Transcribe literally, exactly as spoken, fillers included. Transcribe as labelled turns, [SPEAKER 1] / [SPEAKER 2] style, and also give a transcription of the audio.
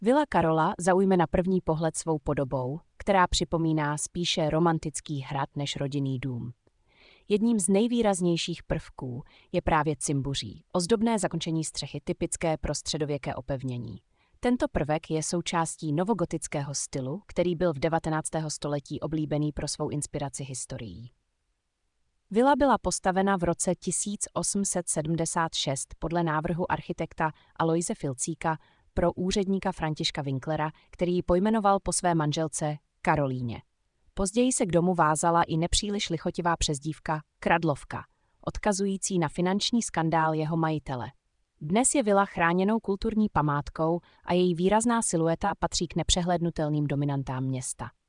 [SPEAKER 1] Vila Karola zaujme na první pohled svou podobou, která připomíná spíše romantický hrad než rodinný dům. Jedním z nejvýraznějších prvků je právě cimbuří, ozdobné zakončení střechy typické pro středověké opevnění. Tento prvek je součástí novogotického stylu, který byl v devatenáctém století oblíbený pro svou inspiraci historií. Vila byla postavena v roce tisíc osm set sedmdesát šest podle návrhu architekta Aloise Filcíka pro úředníka Františka Winklera, který ji pojmenoval po své manželce Karolíně. Později se k domu vázala i nepříliš lichotivá přezdívka Kradlovka, odkazující na finanční skandál jeho majitele. Dnes je vila chráněnou kulturní památkou a její výrazná silueta patří k nepřehlédnutelným dominantám města.